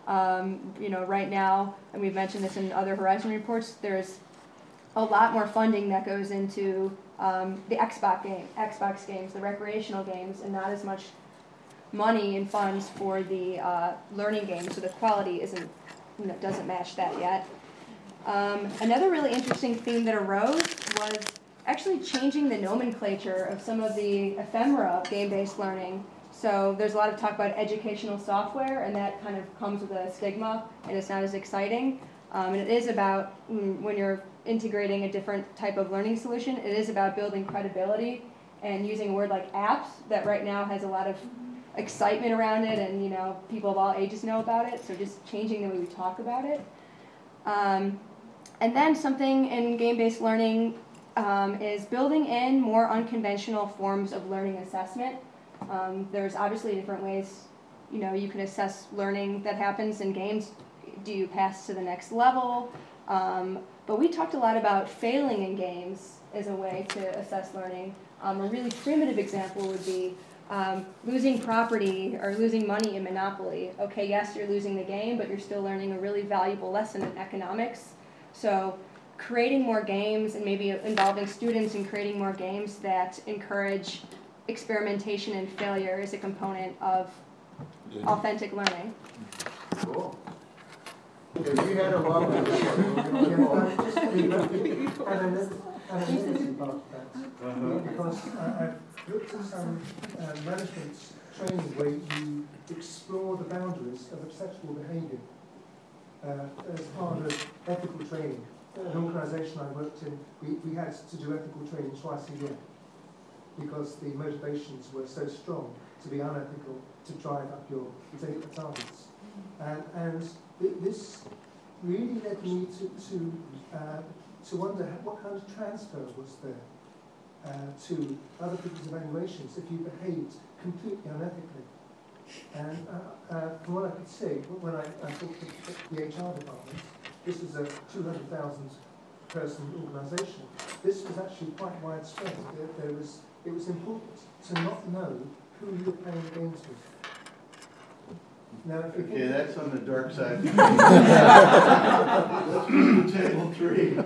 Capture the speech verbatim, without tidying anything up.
Um, you know, right now, and we've mentioned this in other Horizon reports, there's a lot more funding that goes into um, the Xbox game, Xbox games, the recreational games, and not as much money and funds for the uh, learning games. So the quality isn't, you know, doesn't match that yet. Um, another really interesting theme that arose was actually changing the nomenclature of some of the ephemera of game-based learning. So there's a lot of talk about educational software, and that kind of comes with a stigma, and it's not as exciting. Um, and it is about, when you're integrating a different type of learning solution, it is about building credibility and using a word like apps that right now has a lot of excitement around it, and you know, people of all ages know about it, so just changing the way we talk about it. Um, and then something in game-based learning um, is building in more unconventional forms of learning assessment. Um, there's obviously different ways, you know, you can assess learning that happens in games. Do you pass to the next level? Um, but we talked a lot about failing in games as a way to assess learning. Um, a really primitive example would be um, losing property or losing money in Monopoly. Okay, yes, you're losing the game, but you're still learning a really valuable lesson in economics. So creating more games and maybe involving students in creating more games that encourage experimentation and failure is a component of authentic learning. Cool. Okay, we had a lot of this. Analytics about that, because I, I've looked at some uh, management training where you explore the boundaries of acceptable behaviour uh, as part of ethical training. An organisation I worked in, we, we had to do ethical training twice a year because the motivations were so strong to be unethical, to drive up your particular targets. And, and th this really led me to, to, uh, to wonder what kind of transfer was there uh, to other people's evaluations if you behaved completely unethically. And uh, uh, from what I could see, when I, I talked to the H R department, this was a two hundred thousand person organisation. This was actually quite widespread. There, there was, it was important to not know who you were playing games with. Now, if you Okay, that's on the dark side. Let's move to table three.